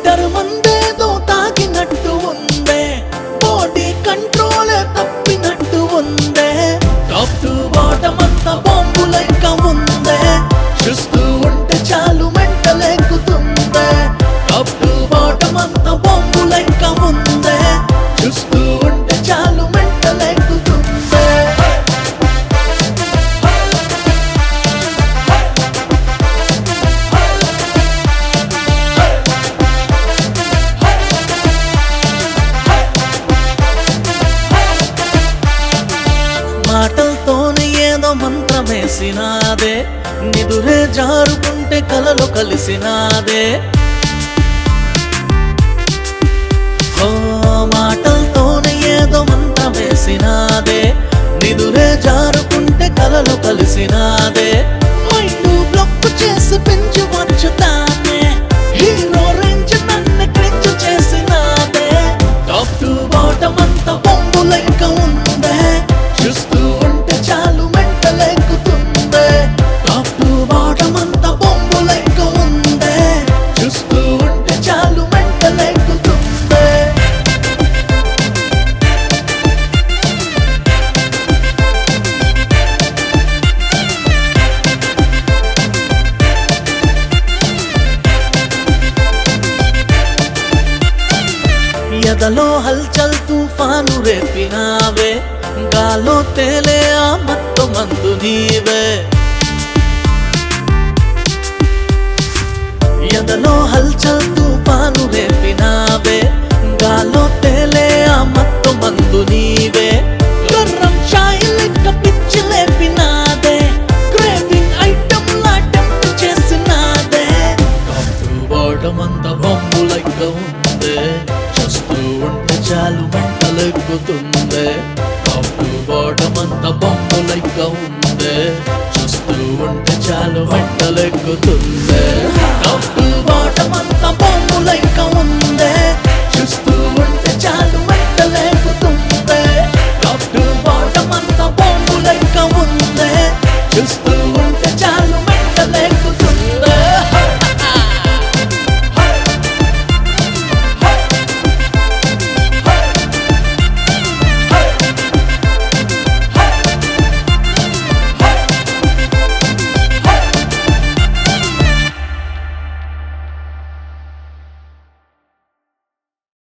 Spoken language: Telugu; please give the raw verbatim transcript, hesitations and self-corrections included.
లీటర్ మందేదో తాగినట్టు ఉందే, బాడీ కంట్రోల్ తప్పినట్టు ఉందే, టాప్ టు బాటమ్ అంతా బాంబు లెక్క ఉందే, చూస్తూ ఉంటే చాలు మెంటలెక్కుతుందే, టాప్ టు బాటమ్ అంతా బాంబు లెక్క ఉందే, చూస్తూ ఉంటే చాలు మెంటలెక్కుతుందే. మాటలతోనే ఏదో మంత్రమేసినాదే, నిదురే జారుకుంటే కలలో కలిసినాదే, ఓ మాటలతోనే ఏదో మంత్రమేసినాదే, నిదురే జారుకుంటే కలలో కలిసినాదే, మైండ్ బ్లాక్ చేసి పెంచి వచ్చుతానే, హీరో రేంజ్ నన్ను క్రింజ్ చేసినాదే, టాప్ టు బాటమ్ అంతా బొంబు లెక్క ఉందే, చూస్తూ ఉంటే చాలు మెంటలెక్కుతుందే, టాప్ టు బాటమ్ అంతా బొంబు లెక్క ఉందే, చూస్తూ ఉంటే చాలు మెంటలెక్కుతుందే. ఎదలో హల్చల్ తుఫాను రేపినావే, గాలో తేలే ఆ మత్తు మందు నీవే, ఎదలో హల్చల్ తుఫాను రేపినావే, గాలో తేలే ఆ మత్తు మందు నీవే, గర్రం చాయ్ లెక్క పిచ్చి లేపినాదే, క్రేవింగ్ ఐటమ్ లా టెంప్ట్ చేసినాదే, టాప్ టు బాటమ్ అంతా బొంబు లెక్క ఉందే, చూస్తూ ఉంటే చాలు మెంటలెక్కుతుందే, టాప్ టు బాటమ్ అంతా బొంబు లెక్క ఉందే, చూస్తూ ఉంటే చాలు మెంటలెక్కుతుందే.